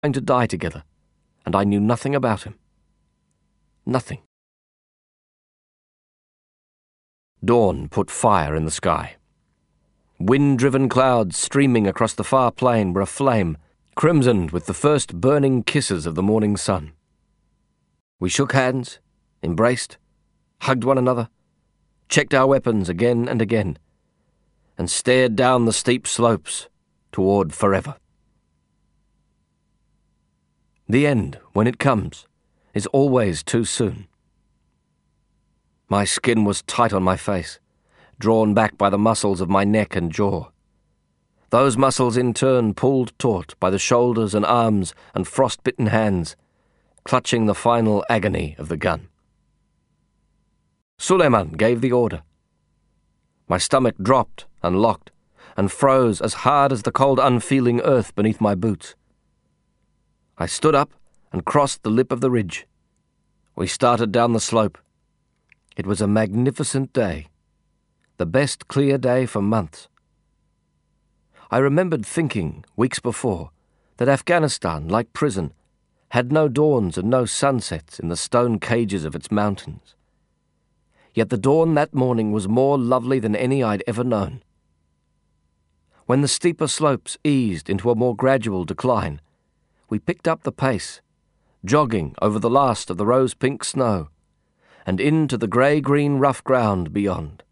going to die together, and I knew nothing about him. Nothing. Dawn put fire in the sky. Wind-driven clouds streaming across the far plain were aflame, crimsoned with the first burning kisses of the morning sun. We shook hands, embraced, hugged one another, checked our weapons again and again, and stared down the steep slopes toward forever. The end, when it comes, is always too soon. My skin was tight on my face, drawn back by the muscles of my neck and jaw. Those muscles in turn pulled taut by the shoulders and arms and frost-bitten hands, clutching the final agony of the gun. Suleiman gave the order. My stomach dropped and locked and froze as hard as the cold, unfeeling earth beneath my boots. I stood up and crossed the lip of the ridge. We started down the slope. It was a magnificent day, the best clear day for months. I remembered thinking, weeks before, that Afghanistan, like prison, had no dawns and no sunsets in the stone cages of its mountains. Yet the dawn that morning was more lovely than any I'd ever known. When the steeper slopes eased into a more gradual decline, we picked up the pace, jogging over the last of the rose-pink snow, and into the grey-green rough ground beyond.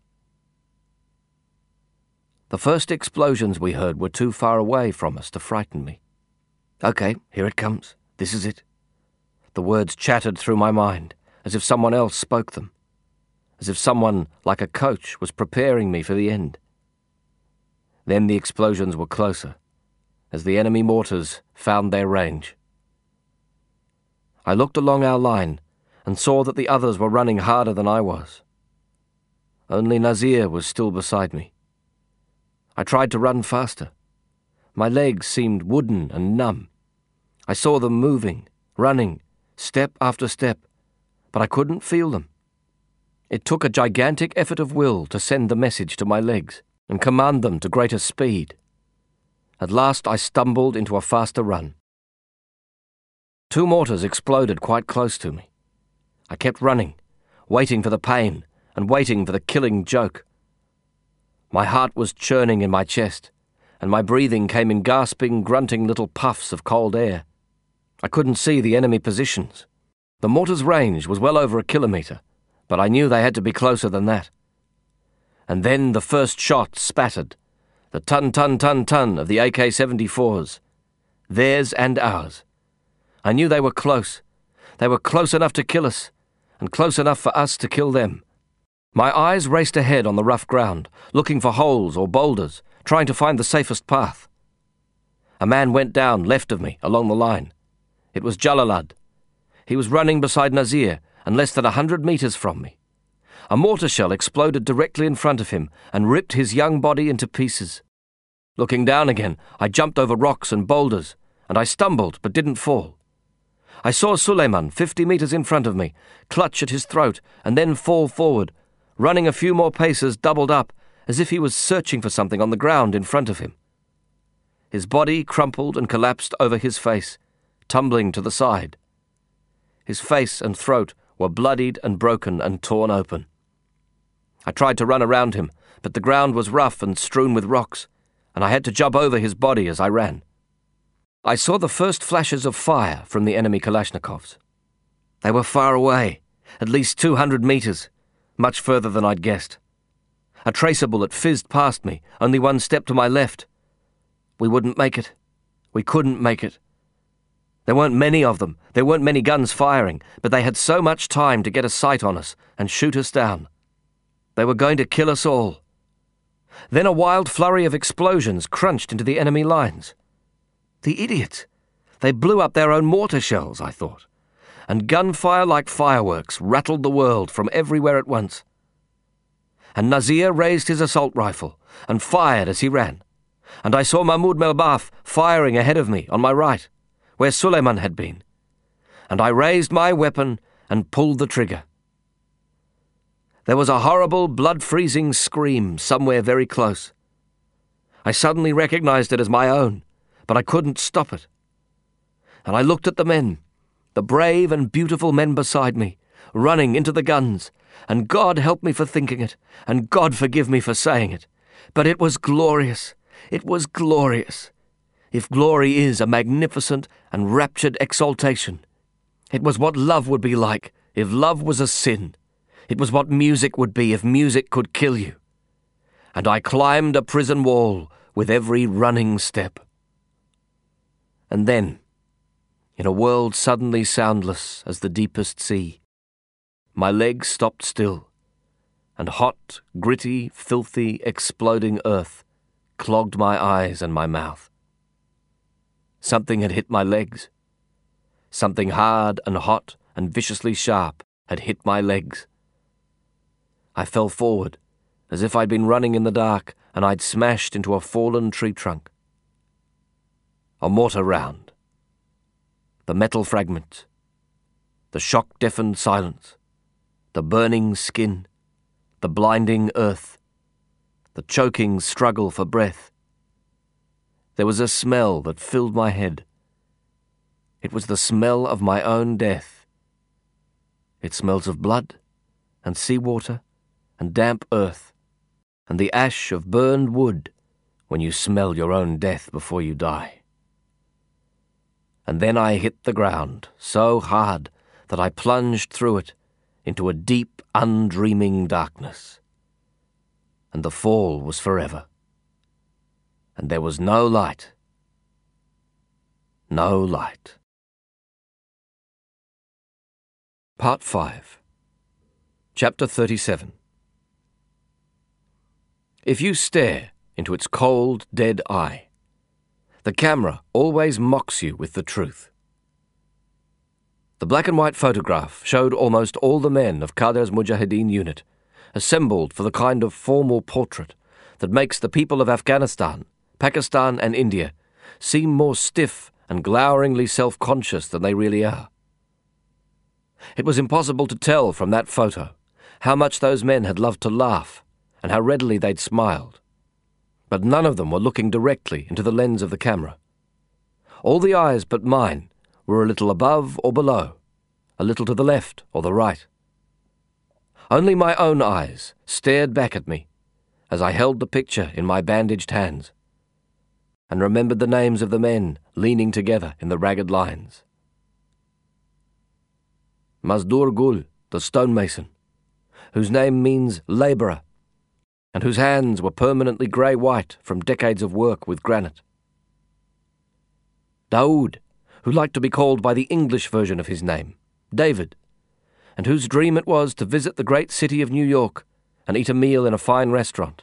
The first explosions we heard were too far away from us to frighten me. "Okay, here it comes. This is it." The words chattered through my mind, as if someone else spoke them, as if someone, like a coach, was preparing me for the end. Then the explosions were closer, as the enemy mortars found their range. I looked along our line and saw that the others were running harder than I was. Only Nazir was still beside me. I tried to run faster. My legs seemed wooden and numb. I saw them moving, running, step after step, but I couldn't feel them. It took a gigantic effort of will to send the message to my legs and command them to greater speed. At last I stumbled into a faster run. 2 mortars exploded quite close to me. I kept running, waiting for the pain and waiting for the killing joke. My heart was churning in my chest, and my breathing came in gasping, grunting little puffs of cold air. I couldn't see the enemy positions. The mortar's range was well over 1 kilometre, but I knew they had to be closer than that. And then the first shot spattered, the ton of the AK-74s, theirs and ours. I knew they were close. They were close enough to kill us, and close enough for us to kill them. My eyes raced ahead on the rough ground, looking for holes or boulders, trying to find the safest path. A man went down left of me, along the line. It was Jalalad. He was running beside Nazir, and less than 100 metres from me. A mortar shell exploded directly in front of him and ripped his young body into pieces. Looking down again, I jumped over rocks and boulders, and I stumbled but didn't fall. I saw Suleiman 50 metres in front of me, clutch at his throat and then fall forward, running a few more paces doubled up, as if he was searching for something on the ground in front of him. His body crumpled and collapsed over his face, tumbling to the side. His face and throat were bloodied and broken and torn open. I tried to run around him, but the ground was rough and strewn with rocks, and I had to jump over his body as I ran. I saw the first flashes of fire from the enemy Kalashnikovs. They were far away, at least 200 metres, much further than I'd guessed. A tracer bullet fizzed past me, only 1 step to my left. We wouldn't make it. We couldn't make it. There weren't many of them. There weren't many guns firing, but they had so much time to get a sight on us and shoot us down. They were going to kill us all. Then a wild flurry of explosions crunched into the enemy lines. The idiots! They blew up their own mortar shells, I thought, and gunfire like fireworks rattled the world from everywhere at once. And Nazir raised his assault rifle and fired as he ran, and I saw Mahmoud Melbaf firing ahead of me on my right, where Suleiman had been, and I raised my weapon and pulled the trigger. There was a horrible, blood-freezing scream somewhere very close. I suddenly recognized it as my own, but I couldn't stop it. and I looked at the men, the brave and beautiful men beside me, running into the guns, and God help me for thinking it, and God forgive me for saying it, but it was glorious. It was glorious. If glory is a magnificent and raptured exaltation, it was what love would be like if love was a sin. It was what music would be if music could kill you. And I climbed a prison wall with every running step. And then, in a world suddenly soundless as the deepest sea, my legs stopped still, and hot, gritty, filthy, exploding earth clogged my eyes and my mouth. Something had hit my legs. Something hard and hot and viciously sharp had hit my legs. I fell forward, as if I'd been running in the dark and I'd smashed into a fallen tree trunk. A mortar round. The metal fragments. The shock-deafened silence. The burning skin. The blinding earth. The choking struggle for breath. There was a smell that filled my head. It was the smell of my own death. It smells of blood, and seawater, and damp earth, and the ash of burned wood when you smell your own death before you die. And then I hit the ground so hard that I plunged through it into a deep, undreaming darkness. And the fall was forever. And there was no light. No light. Part 5. Chapter 37. If you stare into its cold, dead eye, the camera always mocks you with the truth. The black and white photograph showed almost all the men of Qadar's Mujahideen unit, assembled for the kind of formal portrait that makes the people of Afghanistan, Pakistan and India seem more stiff and gloweringly self-conscious than they really are. It was impossible to tell from that photo how much those men had loved to laugh and how readily they'd smiled. But none of them were looking directly into the lens of the camera. All the eyes but mine were a little above or below, a little to the left or the right. Only my own eyes stared back at me as I held the picture in my bandaged hands and remembered the names of the men leaning together in the ragged lines. Mazdoor Gul, the stonemason, whose name means labourer, and whose hands were permanently grey-white from decades of work with granite. Daoud, who liked to be called by the English version of his name, David, and whose dream it was to visit the great city of New York and eat a meal in a fine restaurant.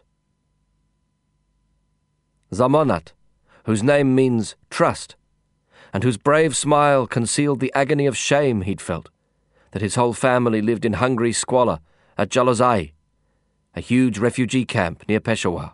Zamanat, whose name means trust, and whose brave smile concealed the agony of shame he'd felt that his whole family lived in hungry squalor at Jalozai, a huge refugee camp near Peshawar.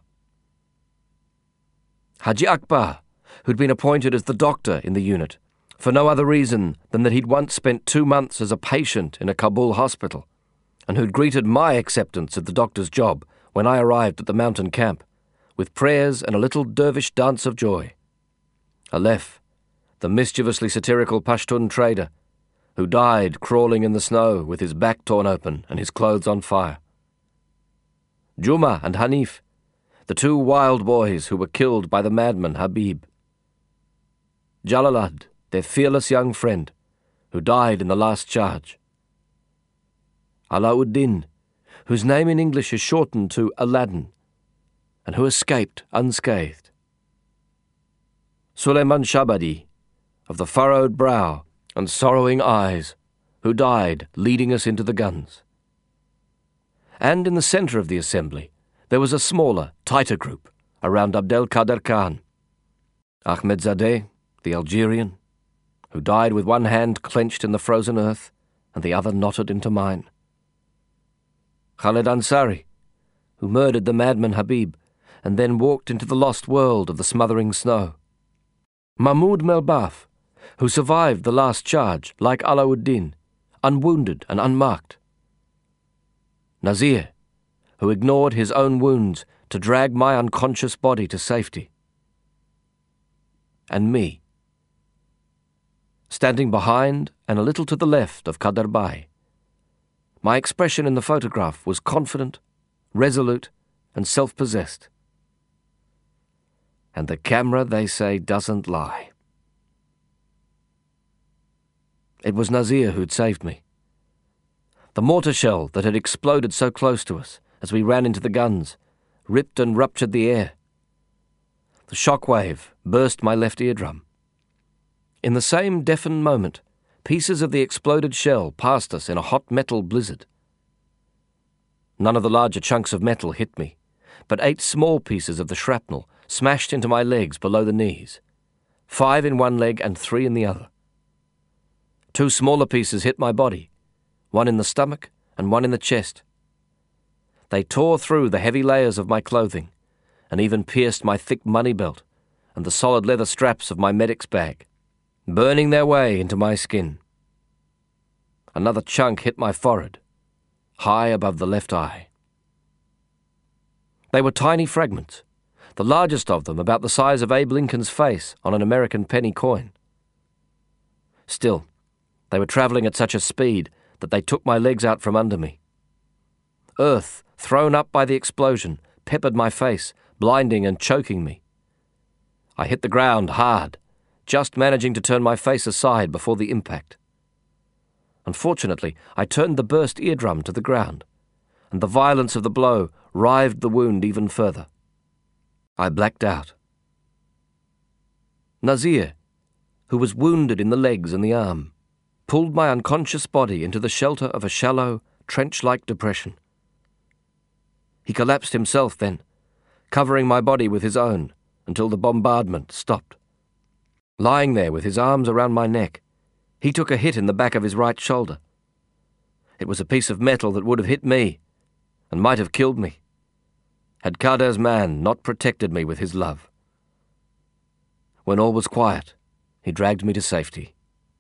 Haji Akbar, who'd been appointed as the doctor in the unit, for no other reason than that he'd once spent 2 months as a patient in a Kabul hospital, and who'd greeted my acceptance of the doctor's job when I arrived at the mountain camp, with prayers and a little dervish dance of joy. Aleph, the mischievously satirical Pashtun trader, who died crawling in the snow with his back torn open and his clothes on fire. Juma and Hanif, the 2 wild boys who were killed by the madman Habib. Jalalad, their fearless young friend, who died in the last charge. Alauddin, whose name in English is shortened to Aladdin, and who escaped unscathed. Suleiman Shabadi, of the furrowed brow and sorrowing eyes, who died leading us into the guns. And in the centre of the assembly there was a smaller, tighter group around Abdel Kader Khan, Ahmedzadeh, the Algerian, who died with one hand clenched in the frozen earth and the other knotted into mine. Khaled Ansari, who murdered the madman Habib and then walked into the lost world of the smothering snow. Mahmoud Melbaf, who survived the last charge like Alauddin, unwounded and unmarked. Nazir, who ignored his own wounds to drag my unconscious body to safety. And me. standing behind and a little to the left of Kader Bhai. My expression in the photograph was confident, resolute, and self-possessed. And the camera, they say, doesn't lie. It was Nazir who'd saved me. The mortar shell that had exploded so close to us as we ran into the guns ripped and ruptured the air. The shock wave burst my left eardrum. In the same deafened moment, pieces of the exploded shell passed us in a hot metal blizzard. None of the larger chunks of metal hit me, but 8 small pieces of the shrapnel smashed into my legs below the knees, 5 in one leg and 3 in the other. 2 smaller pieces hit my body, 1 in the stomach and 1 in the chest. They tore through the heavy layers of my clothing and even pierced my thick money belt and the solid leather straps of my medic's bag, burning their way into my skin. Another chunk hit my forehead, high above the left eye. They were tiny fragments, the largest of them about the size of Abe Lincoln's face on an American penny coin. Still, they were travelling at such a speed that they took my legs out from under me. Earth, thrown up by the explosion, peppered my face, blinding and choking me. I hit the ground hard, just managing to turn my face aside before the impact. Unfortunately, I turned the burst eardrum to the ground, and the violence of the blow rived the wound even further. I blacked out. Nazir, who was wounded in the legs and the arm, pulled my unconscious body into the shelter of a shallow, trench-like depression. He collapsed himself then, covering my body with his own until the bombardment stopped. Lying there with his arms around my neck, he took a hit in the back of his right shoulder. It was a piece of metal that would have hit me and might have killed me, had Kader's man not protected me with his love. When all was quiet, he dragged me to safety.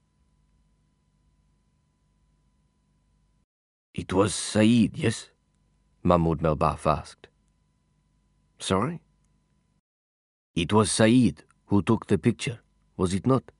"It was Saeed, yes?" Mahmoud Melbaf asked. Sorry? "It was Saeed who took the picture, was it not?"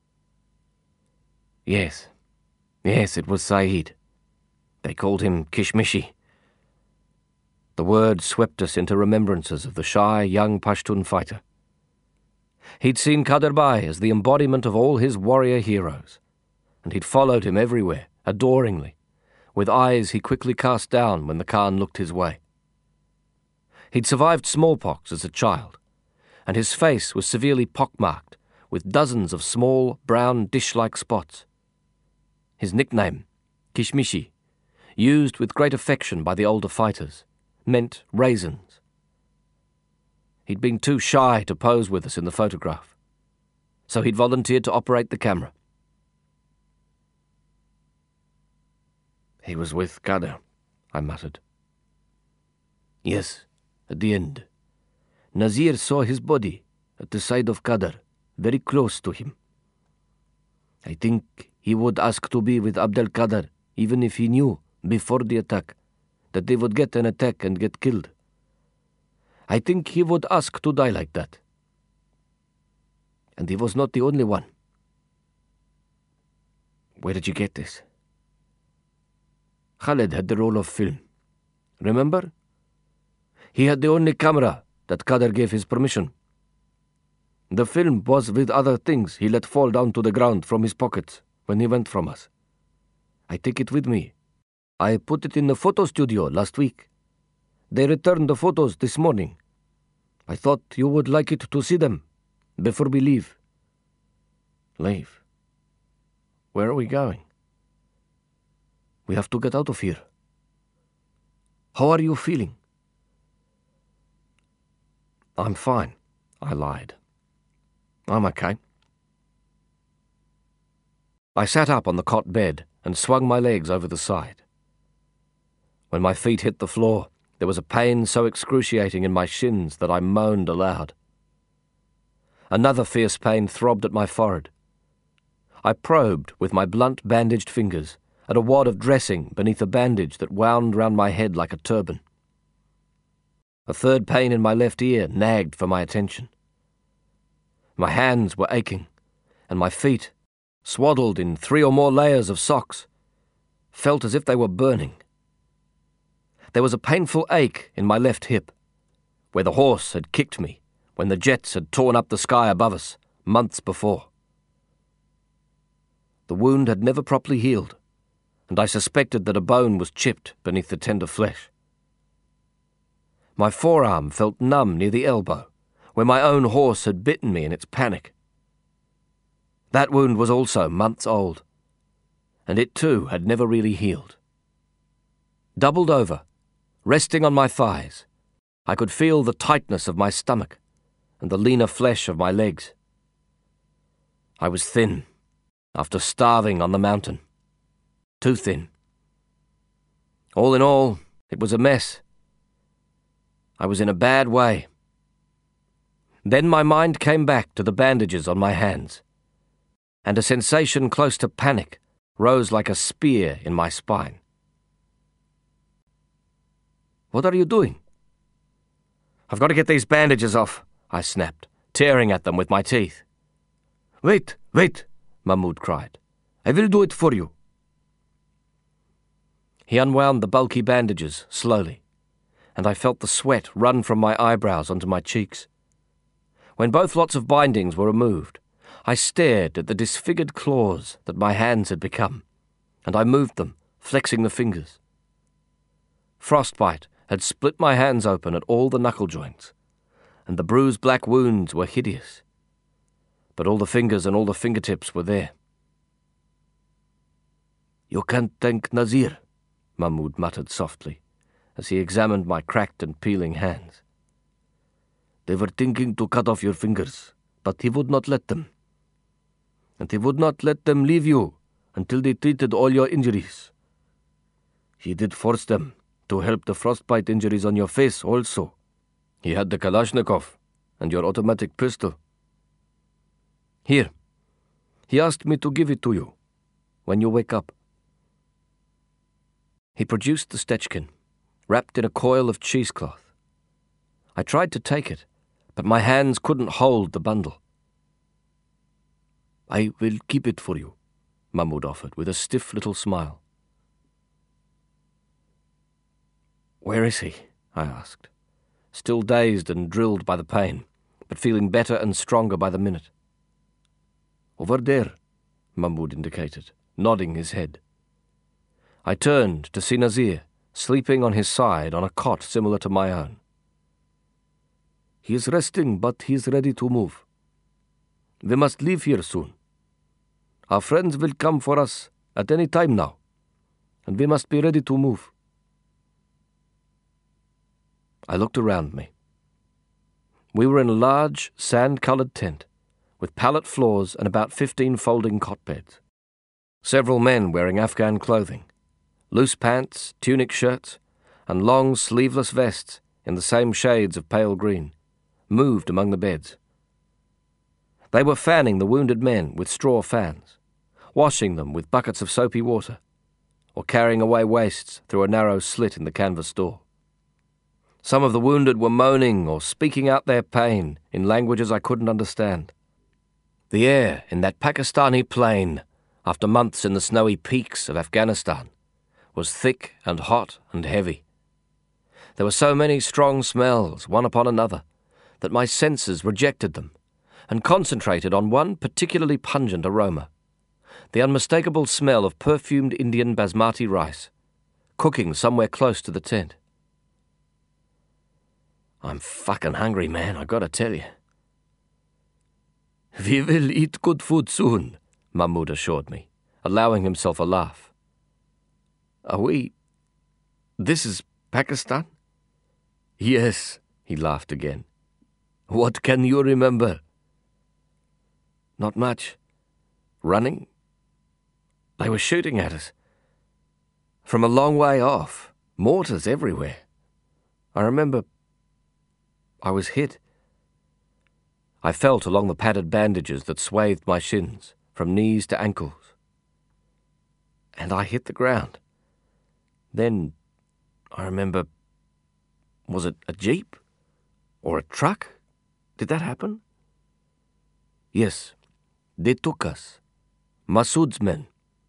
Yes, it was Saeed. They called him Kishmishi. The word swept us into remembrances of the shy young Pashtun fighter. He'd seen Kader Bhai as the embodiment of all his warrior heroes, and he'd followed him everywhere, adoringly, with eyes he quickly cast down when the Khan looked his way. He'd survived smallpox as a child, and his face was severely pockmarked with dozens of small, brown, dish-like spots. His nickname, Kishmishi, used with great affection by the older fighters, meant raisins. He'd been too shy to pose with us in the photograph, so he'd volunteered to operate the camera. "He was with Kader," I muttered. "Yes, at the end. Nazir saw his body at the side of Kader, very close to him. I think he would ask to be with Abdel Kader, even if he knew, before the attack, that they would get an attack and get killed. I think he would ask to die like that. And he was not the only one." "Where did you get this?" Khaled had the roll of film. Remember? He had the only camera that Kader gave his permission. The film was with other things he let fall down to the ground from his pockets when he went from us. I take it with me. I put it in the photo studio last week. They returned the photos this morning. I thought you would like it to see them before we leave." "Leave? Where are we going?" "We have to get out of here. How are you feeling?" "I'm fine," I lied. "I'm okay." I sat up on the cot bed and swung my legs over the side. When my feet hit the floor, there was a pain so excruciating in my shins that I moaned aloud. Another fierce pain throbbed at my forehead. I probed with my blunt, bandaged fingers at a wad of dressing beneath a bandage that wound round my head like a turban. A third pain in my left ear nagged for my attention. My hands were aching, and my feet swaddled in 3 or more layers of socks, felt as if they were burning. There was a painful ache in my left hip, where the horse had kicked me when the jets had torn up the sky above us months before. The wound had never properly healed, and I suspected that a bone was chipped beneath the tender flesh. My forearm felt numb near the elbow, where my own horse had bitten me in its panic. That wound was also months old, and it too had never really healed. Doubled over, resting on my thighs, I could feel the tightness of my stomach and the leaner flesh of my legs. I was thin, after starving on the mountain. Too thin. All in all, it was a mess. I was in a bad way. Then my mind came back to the bandages on my hands, and a sensation close to panic rose like a spear in my spine. "What are you doing?" "I've got to get these bandages off," I snapped, tearing at them with my teeth. "Wait, wait," Mahmoud cried. "I will do it for you." He unwound the bulky bandages slowly, and I felt the sweat run from my eyebrows onto my cheeks. When both lots of bindings were removed, I stared at the disfigured claws that my hands had become, and I moved them, flexing the fingers. Frostbite had split my hands open at all the knuckle joints, and the bruised black wounds were hideous. But all the fingers and all the fingertips were there. "You can't thank Nazir," Mahmoud muttered softly, as he examined my cracked and peeling hands. "They were thinking to cut off your fingers, but he would not let them. And he would not let them leave you until they treated all your injuries. He did force them to help the frostbite injuries on your face also. He had the Kalashnikov and your automatic pistol. Here, he asked me to give it to you when you wake up." He produced the Stechkin, wrapped in a coil of cheesecloth. I tried to take it, but my hands couldn't hold the bundle. "I will keep it for you," Mahmoud offered with a stiff little smile. "Where is he?" I asked, still dazed and drilled by the pain, but feeling better and stronger by the minute. "Over there," Mahmoud indicated, nodding his head. I turned to see Nazir, sleeping on his side on a cot similar to my own. "He is resting, but he is ready to move. We must leave here soon. Our friends will come for us at any time now, and we must be ready to move." I looked around me. We were in a large, sand-coloured tent, with pallet floors and about 15 folding cot beds. Several men wearing Afghan clothing, loose pants, tunic shirts, and long sleeveless vests in the same shades of pale green, moved among the beds. They were fanning the wounded men with straw fans, washing them with buckets of soapy water, or carrying away wastes through a narrow slit in the canvas door. Some of the wounded were moaning or speaking out their pain in languages I couldn't understand. The air in that Pakistani plain, after months in the snowy peaks of Afghanistan, was thick and hot and heavy. There were so many strong smells, one upon another, that my senses rejected them and concentrated on one particularly pungent aroma, the unmistakable smell of perfumed Indian basmati rice, cooking somewhere close to the tent. "I'm fucking hungry, man, I gotta tell you." "We will eat good food soon," Mahmoud assured me, allowing himself a laugh. "Are we... this is Pakistan?" "Yes," he laughed again. "What can you remember?" "Not much. Running. They were shooting at us. From a long way off, mortars everywhere. I remember I was hit. I felt along the padded bandages that swathed my shins, from knees to ankles. And I hit the ground. Then, I remember, was it a jeep? Or a truck? Did that happen? Yes, they took us. Masood's men.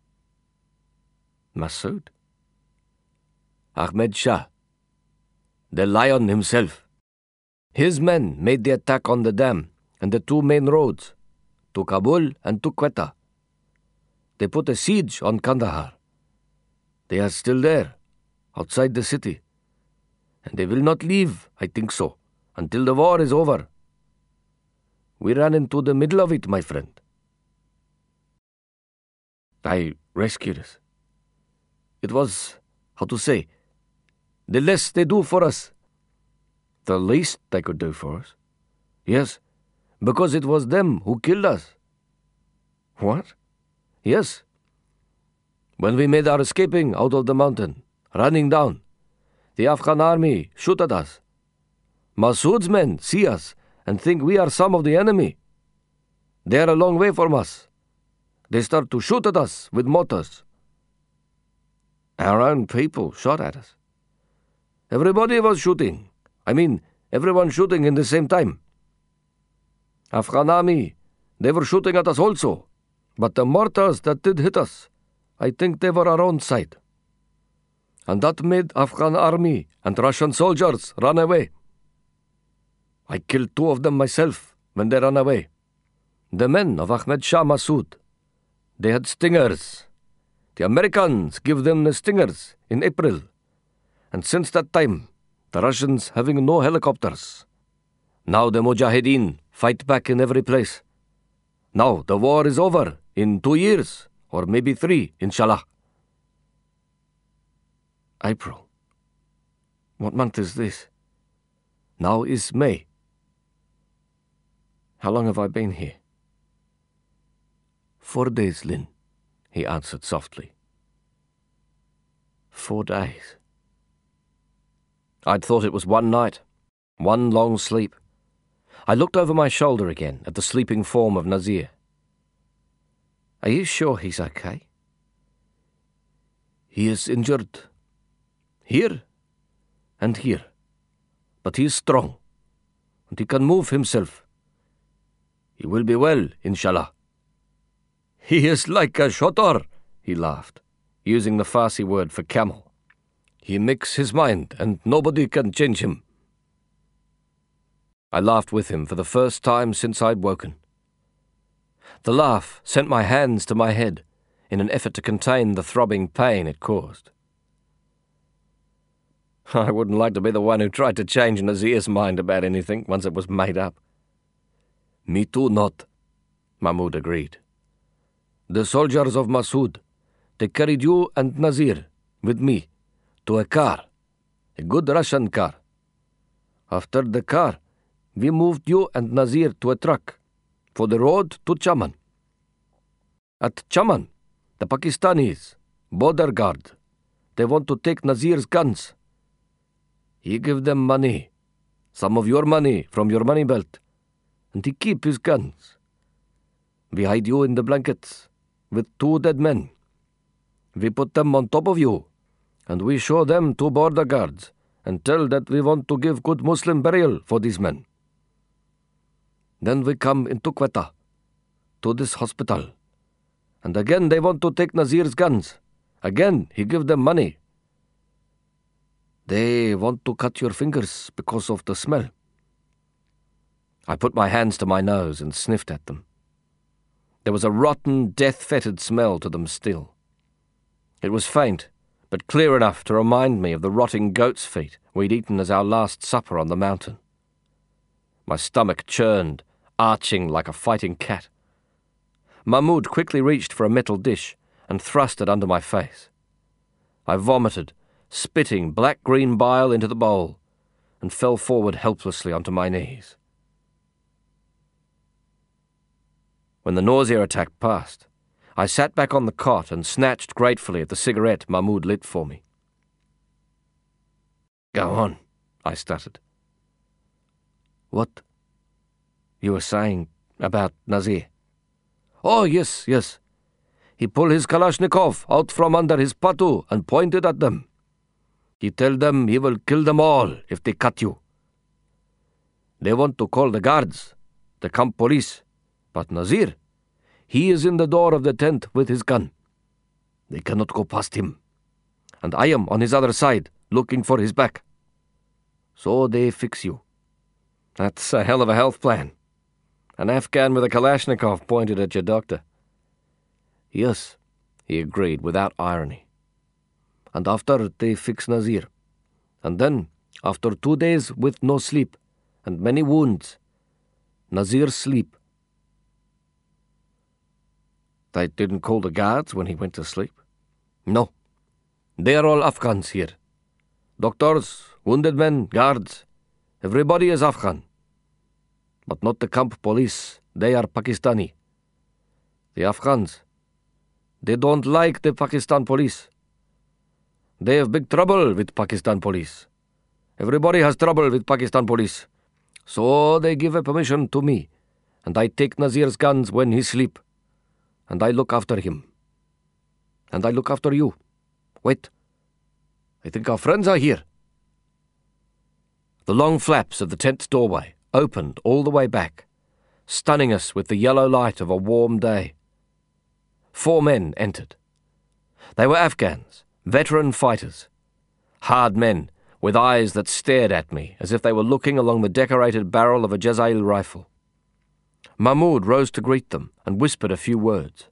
Masood? Ahmed Shah, the lion himself. His men made the attack on the dam and the two main roads, to Kabul and to Quetta. They put a siege on Kandahar. They are still there, outside the city. And they will not leave, I think so, until the war is over. We ran into the middle of it, my friend. I rescued us. It was, how to say, the less they do for us, the least they could do for us. Yes, because it was them who killed us. What? Yes. When we made our escaping out of the mountain, running down, the Afghan army shoot at us. Masood's men see us and think we are some of the enemy. They are a long way from us. They start to shoot at us with mortars. Our own people shot at us. Everybody was shooting. I mean, everyone shooting in the same time. Afghan army, they were shooting at us also. But the mortars that did hit us, I think they were our own side. And that made Afghan army and Russian soldiers run away. I killed 2 of them myself when they ran away. The men of Ahmed Shah Massoud. They had stingers. The Americans give them the stingers in April. And since that time, the Russians having no helicopters. Now the Mujahideen fight back in every place. Now the war is over in 2 years, or maybe 3, inshallah. April. What month is this? Now is May. How long have I been here? 4 days, Lynn, he answered softly. 4 days. I'd thought it was 1 night, 1 long sleep. I looked over my shoulder again at the sleeping form of Nazir. Are you sure he's okay? He is injured. Here and here. But he is strong, and he can move himself. He will be well, inshallah. He is like a shotar, he laughed, using the Farsi word for camel. He makes his mind, and nobody can change him. I laughed with him for the first time since I'd woken. The laugh sent my hands to my head in an effort to contain the throbbing pain it caused. I wouldn't like to be the one who tried to change Nazir's mind about anything once it was made up. Me too not, Mahmoud agreed. The soldiers of Massoud, they carried you and Nazir, with me, to a car, a good Russian car. After the car, we moved you and Nazir to a truck for the road to Chaman. At Chaman, the Pakistanis, border guard, they want to take Nazir's guns. He give them money, some of your money from your money belt, and he keep his guns. We hide you in the blankets with 2 dead men. We put them on top of you, and we show them to border guards and tell that we want to give good Muslim burial for these men. Then we come into Quetta, to this hospital, and again they want to take Nazir's guns. Again he give them money. They want to cut your fingers because of the smell. I put my hands to my nose and sniffed at them. There was a rotten, death-fetid smell to them still. It was faint, but clear enough to remind me of the rotting goat's feet we'd eaten as our last supper on the mountain. My stomach churned, arching like a fighting cat. Mahmoud quickly reached for a metal dish and thrust it under my face. I vomited, spitting black-green bile into the bowl, and fell forward helplessly onto my knees. When the nausea attack passed, I sat back on the cot and snatched gratefully at the cigarette Mahmoud lit for me. "Go on," I stuttered. "What? You were saying about Nazir?" "Oh, yes. He pulled his Kalashnikov out from under his patu and pointed at them. He tell them he will kill them all if they cut you. They want to call the guards, the camp police, but Nazir, He is in the door of the tent with his gun. They cannot go past him. And I am on his other side, looking for his back. So they fix you. That's a hell of a health plan. An Afghan with a Kalashnikov pointed at your doctor. Yes, he agreed without irony. And after they fix Nazir. And then, after 2 days with no sleep and many wounds, Nazir sleep. They didn't call the guards when he went to sleep? No. They are all Afghans here. Doctors, wounded men, guards. Everybody is Afghan. But not the camp police. They are Pakistani. The Afghans, they don't like the Pakistan police. They have big trouble with Pakistan police. Everybody has trouble with Pakistan police. So they give a permission to me, and I take Nazir's guns when he sleep. And I look after him. And I look after you. Wait. I think our friends are here. The long flaps of the tent's doorway opened all the way back, stunning us with the yellow light of a warm day. 4 men entered. They were Afghans, veteran fighters, hard men with eyes that stared at me as if they were looking along the decorated barrel of a Jazail rifle. Mahmoud rose to greet them and whispered a few words.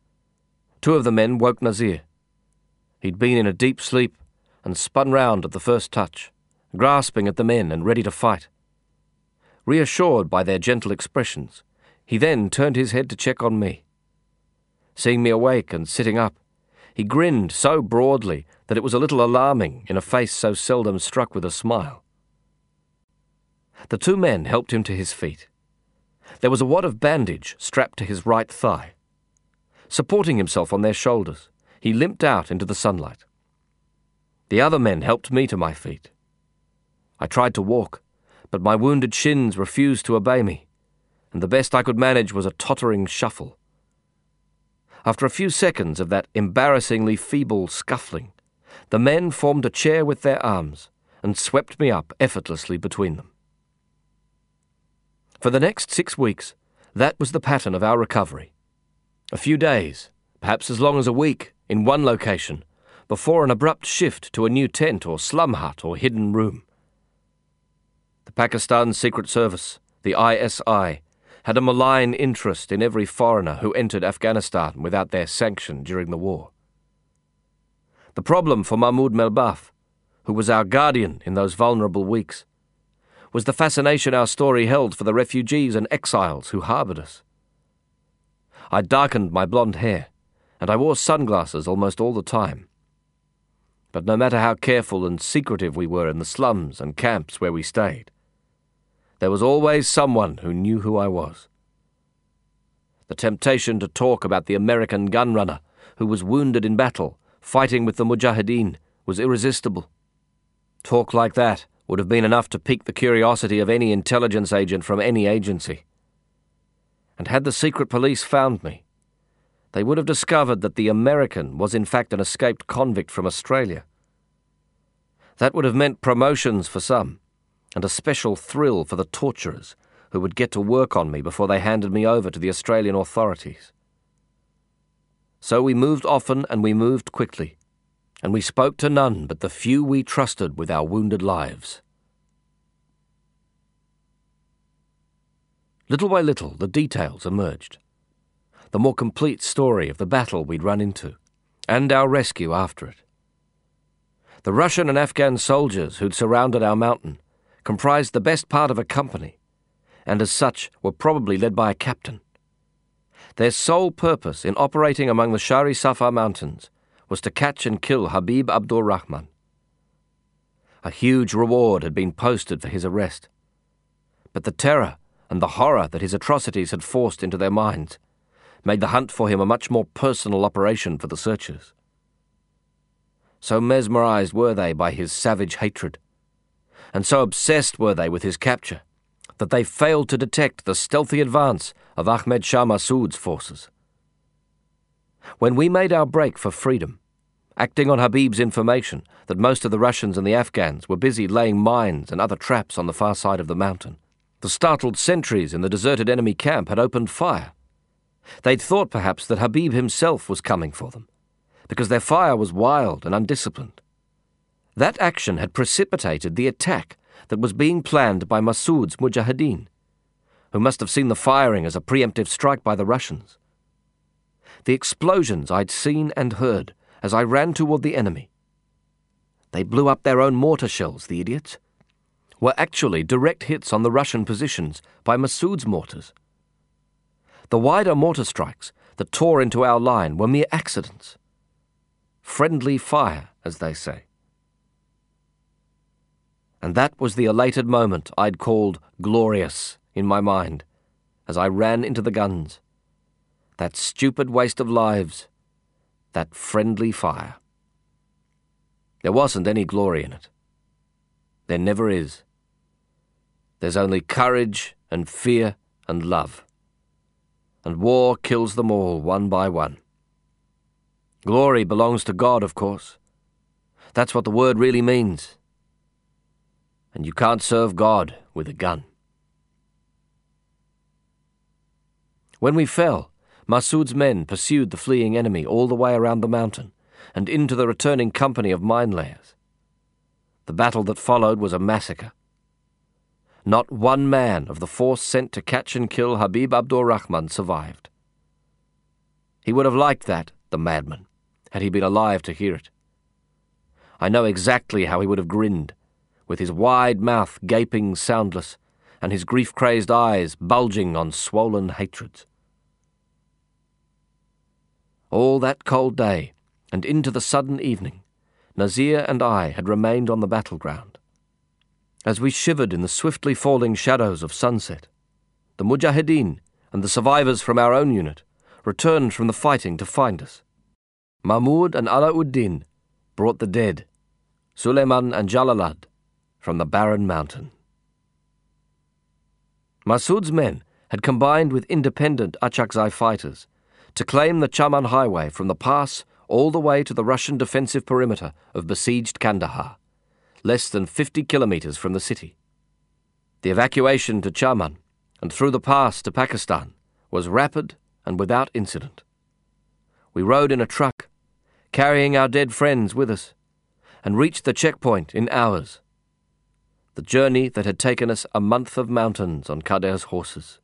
2 of the men woke Nazir. He'd been in a deep sleep and spun round at the first touch, grasping at the men and ready to fight. Reassured by their gentle expressions, he then turned his head to check on me. Seeing me awake and sitting up, he grinned so broadly that it was a little alarming in a face so seldom struck with a smile. The 2 men helped him to his feet. There was a wad of bandage strapped to his right thigh. Supporting himself on their shoulders, he limped out into the sunlight. The other men helped me to my feet. I tried to walk, but my wounded shins refused to obey me, and the best I could manage was a tottering shuffle. After a few seconds of that embarrassingly feeble scuffling, the men formed a chair with their arms and swept me up effortlessly between them. For the next 6 weeks, that was the pattern of our recovery. A few days, perhaps as long as a week, in one location, before an abrupt shift to a new tent or slum hut or hidden room. The Pakistan Secret Service, the ISI, had a malign interest in every foreigner who entered Afghanistan without their sanction during the war. The problem for Mahmoud Melbaf, who was our guardian in those vulnerable weeks, was the fascination our story held for the refugees and exiles who harboured us. I darkened my blonde hair, and I wore sunglasses almost all the time. But no matter how careful and secretive we were in the slums and camps where we stayed, there was always someone who knew who I was. The temptation to talk about the American gunrunner who was wounded in battle, fighting with the Mujahideen, was irresistible. Talk like that would have been enough to pique the curiosity of any intelligence agent from any agency. And had the secret police found me, they would have discovered that the American was in fact an escaped convict from Australia. That would have meant promotions for some, and a special thrill for the torturers who would get to work on me before they handed me over to the Australian authorities. So we moved often and we moved quickly, and we spoke to none but the few we trusted with our wounded lives. Little by little, the details emerged. The more complete story of the battle we'd run into, and our rescue after it. The Russian and Afghan soldiers who'd surrounded our mountain comprised the best part of a company, and as such were probably led by a captain. Their sole purpose in operating among the Shari Safa Mountains was to catch and kill Habib Abdur Rahman. A huge reward had been posted for his arrest, but the terror and the horror that his atrocities had forced into their minds made the hunt for him a much more personal operation for the searchers. So mesmerized were they by his savage hatred, and so obsessed were they with his capture, that they failed to detect the stealthy advance of Ahmed Shah Massoud's forces. When we made our break for freedom, acting on Habib's information that most of the Russians and the Afghans were busy laying mines and other traps on the far side of the mountain, the startled sentries in the deserted enemy camp had opened fire, They'd thought perhaps that Habib himself was coming for them, because their fire was wild and undisciplined. That action had precipitated the attack that was being planned by Massoud's Mujahideen, who must have seen the firing as a preemptive strike by the Russians. The explosions I'd seen and heard as I ran toward the enemy, they blew up their own mortar shells, the idiots, were actually direct hits on the Russian positions by Massoud's mortars. The wider mortar strikes that tore into our line were mere accidents. Friendly fire, as they say. And that was the elated moment I'd called glorious in my mind as I ran into the guns. That stupid waste of lives, that friendly fire. There wasn't any glory in it. There never is. There's only courage and fear and love. And war kills them all one by one. Glory belongs to God, of course. That's what the word really means. And you can't serve God with a gun. When we fell, Massoud's men pursued the fleeing enemy all the way around the mountain and into the returning company of mine layers. The battle that followed was a massacre. Not one man of the force sent to catch and kill Habib Abdur Rahman survived. He would have liked that, the madman, had he been alive to hear it. I know exactly how he would have grinned, with his wide mouth gaping soundless and his grief-crazed eyes bulging on swollen hatreds. All that cold day and into the sudden evening, Nazir and I had remained on the battleground. As we shivered in the swiftly falling shadows of sunset, the Mujahideen and the survivors from our own unit returned from the fighting to find us. Mahmud and Alauddin brought the dead, Suleiman and Jalalad, from the barren mountain. Massoud's men had combined with independent Achakzai fighters to claim the Chaman highway from the pass all the way to the Russian defensive perimeter of besieged Kandahar, less than 50 kilometers from the city. The evacuation to Chaman and through the pass to Pakistan was rapid and without incident. We rode in a truck, carrying our dead friends with us, and reached the checkpoint in hours. The journey that had taken us a month of mountains on Qader's horses.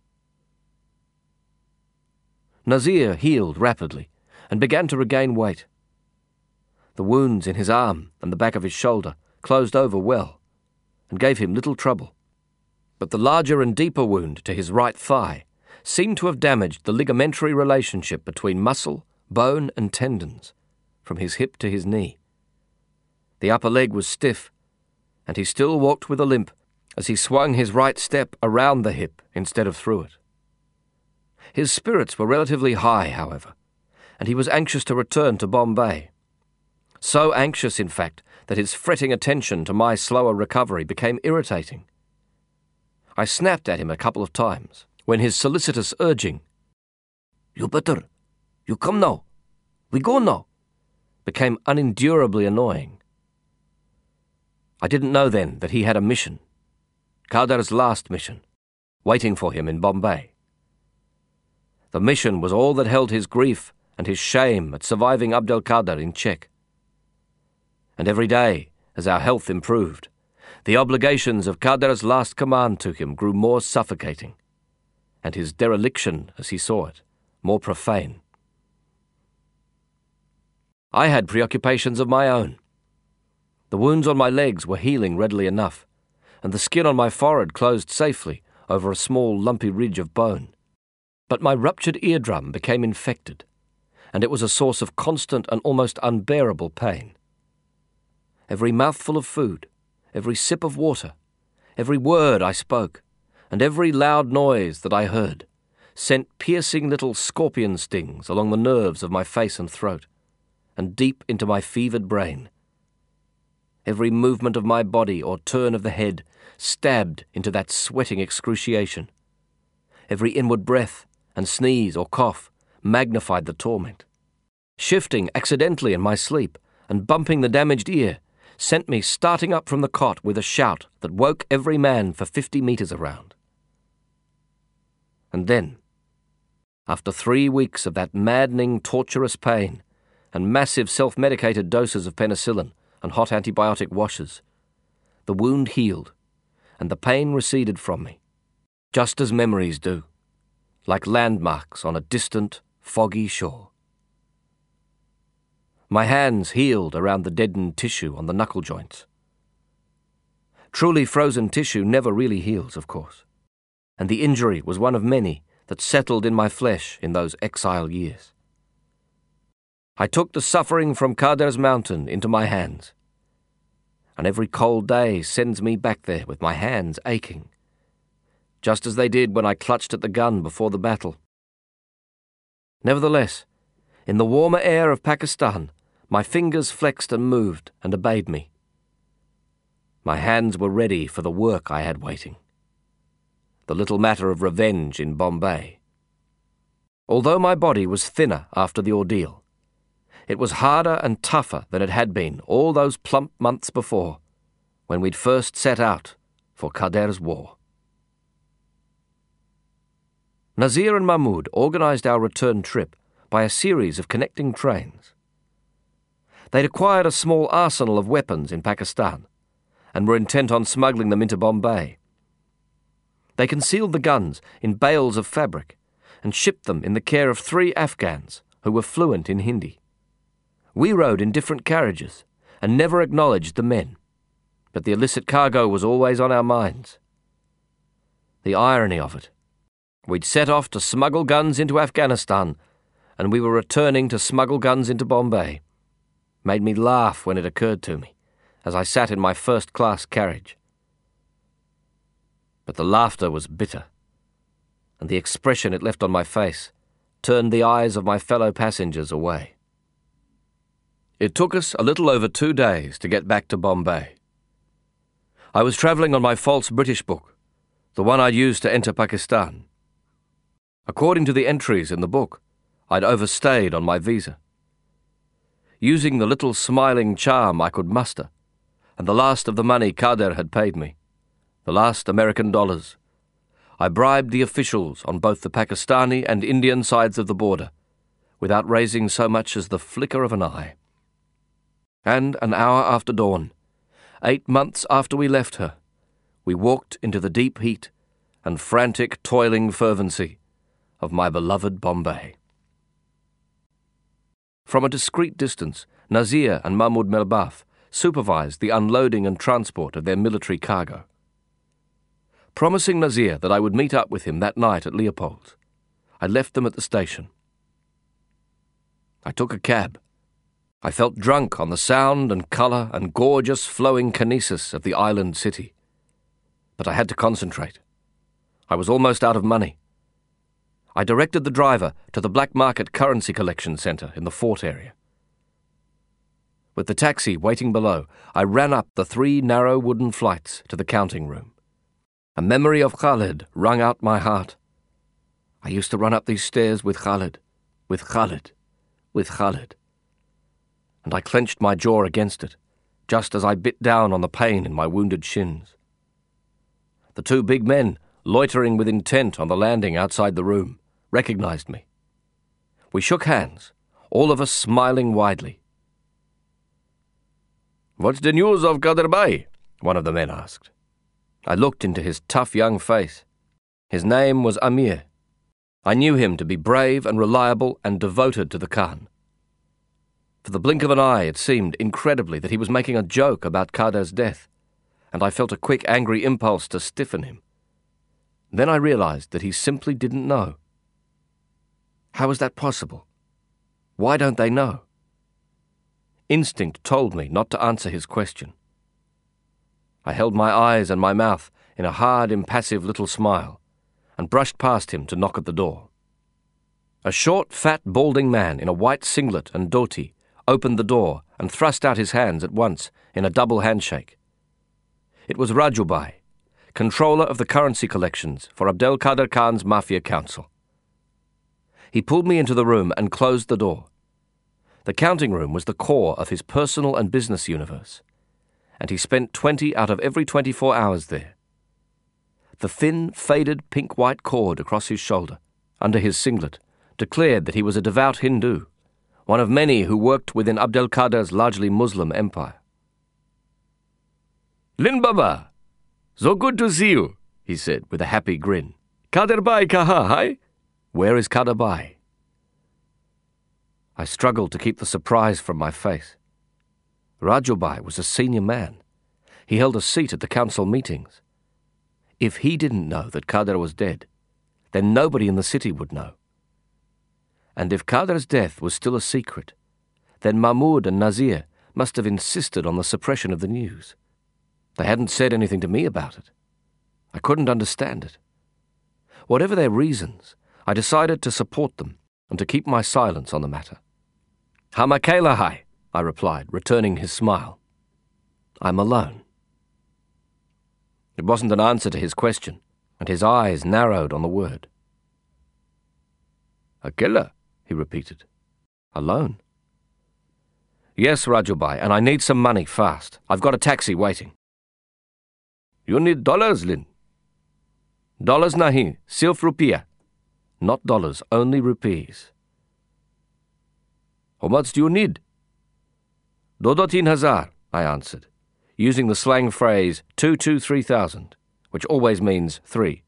Nazir healed rapidly and began to regain weight. The wounds in his arm and the back of his shoulder closed over well and gave him little trouble. But the larger and deeper wound to his right thigh seemed to have damaged the ligamentary relationship between muscle, bone, and tendons from his hip to his knee. The upper leg was stiff, and he still walked with a limp as he swung his right step around the hip instead of through it. His spirits were relatively high, however, and he was anxious to return to Bombay. So anxious, in fact, that his fretting attention to my slower recovery became irritating. I snapped at him a couple of times, when his solicitous urging, "You better, you come now, we go now," became unendurably annoying. I didn't know then that he had a mission, Qader's last mission, waiting for him in Bombay. The mission was all that held his grief and his shame at surviving Abdelkader in check. And every day, as our health improved, the obligations of Qader's last command to him grew more suffocating, and his dereliction, as he saw it, more profane. I had preoccupations of my own. The wounds on my legs were healing readily enough, and the skin on my forehead closed safely over a small lumpy ridge of bone. But my ruptured eardrum became infected, and it was a source of constant and almost unbearable pain. Every mouthful of food, every sip of water, every word I spoke, and every loud noise that I heard sent piercing little scorpion stings along the nerves of my face and throat, and deep into my fevered brain. Every movement of my body or turn of the head stabbed into that sweating excruciation. Every inward breath and sneeze or cough magnified the torment. Shifting accidentally in my sleep and bumping the damaged ear sent me starting up from the cot with a shout that woke every man for 50 meters around. And then, After 3 weeks of that maddening, torturous pain, and massive self-medicated doses of penicillin and hot antibiotic washes, the wound healed, and the pain receded from me, just as memories do, like landmarks on a distant, foggy shore. My hands healed around the deadened tissue on the knuckle joints. Truly frozen tissue never really heals, of course, and the injury was one of many that settled in my flesh in those exile years. I took the suffering from Kader's mountain into my hands, and every cold day sends me back there with my hands aching, just as they did when I clutched at the gun before the battle. Nevertheless, in the warmer air of Pakistan, my fingers flexed and moved and obeyed me. My hands were ready for the work I had waiting. The little matter of revenge in Bombay. Although my body was thinner after the ordeal, it was harder and tougher than it had been all those plump months before, when we'd first set out for Kader's war. Nazir and Mahmoud organised our return trip by a series of connecting trains. They'd acquired a small arsenal of weapons in Pakistan and were intent on smuggling them into Bombay. They concealed the guns in bales of fabric and shipped them in the care of 3 Afghans who were fluent in Hindi. We rode in different carriages and never acknowledged the men, but the illicit cargo was always on our minds. The irony of it. We'd set off to smuggle guns into Afghanistan, and we were returning to smuggle guns into Bombay. Made me laugh when it occurred to me, as I sat in my first-class carriage. But the laughter was bitter, and the expression it left on my face turned the eyes of my fellow passengers away. It took us a little over 2 days to get back to Bombay. I was travelling on my false British book, the one I'd used to enter Pakistan. According to the entries in the book, I'd overstayed on my visa. Using the little smiling charm I could muster, and the last of the money Kader had paid me, the last American dollars, I bribed the officials on both the Pakistani and Indian sides of the border, without raising so much as the flicker of an eye. And an hour after dawn, 8 months after we left her, we walked into the deep heat and frantic, toiling fervency of my beloved Bombay. From a discreet distance, Nazir and Mahmoud Melbaf supervised the unloading and transport of their military cargo. Promising Nazir that I would meet up with him that night at Leopold's, I left them at the station. I took a cab. I felt drunk on the sound and colour and gorgeous flowing kinesis of the island city. But I had to concentrate. I was almost out of money. I directed the driver to the Black Market Currency Collection Centre in the fort area. With the taxi waiting below, I ran up the 3 narrow wooden flights to the counting room. A memory of Khaled wrung out my heart. I used to run up these stairs with Khaled, with Khaled, with Khaled. And I clenched my jaw against it, just as I bit down on the pain in my wounded shins. The 2 big men, loitering with intent on the landing outside the room, recognized me. We shook hands, all of us smiling widely. "What's the news of Kader Bhai?" one of the men asked. I looked into his tough young face. His name was Amir. I knew him to be brave and reliable and devoted to the Khan. For the blink of an eye, it seemed, incredibly, that he was making a joke about Kader's death, and I felt a quick, angry impulse to stiffen him. Then I realized that he simply didn't know. How is that possible? Why don't they know? Instinct told me not to answer his question. I held my eyes and my mouth in a hard, impassive little smile, and brushed past him to knock at the door. A short, fat, balding man in a white singlet and dhoti opened the door and thrust out his hands at once in a double handshake. It was Rajubai, controller of the currency collections for Abdel Kader Khan's Mafia Council. He pulled me into the room and closed the door. The counting room was the core of his personal and business universe, and he spent 20 out of every 24 hours there. The thin, faded pink-white cord across his shoulder, under his singlet, declared that he was a devout Hindu, one of many who worked within Abdelkader's largely Muslim empire. "Lin Baba, so good to see you," he said with a happy grin. "Kader Bhai kaha hai?" Where is Kader Bhai? I struggled to keep the surprise from my face. Raju Bhai was a senior man. He held a seat at the council meetings. If he didn't know that Kader was dead, then nobody in the city would know. And if Kader's death was still a secret, then Mahmud and Nazir must have insisted on the suppression of the news. They hadn't said anything to me about it. I couldn't understand it. Whatever their reasons, I decided to support them and to keep my silence on the matter. "Hamakela hai," I replied, returning his smile. "I'm alone." It wasn't an answer to his question, and his eyes narrowed on the word. "Akela," he repeated. "Alone?" "Yes, Raju Bhai, and I need some money fast. I've got a taxi waiting." "You need dollars, Lin." "Dollars nahi, sirf rupiah." Not dollars, only rupees. "How much do you need?" "Do 3,000, I answered, using the slang phrase 3,000, which always means 3.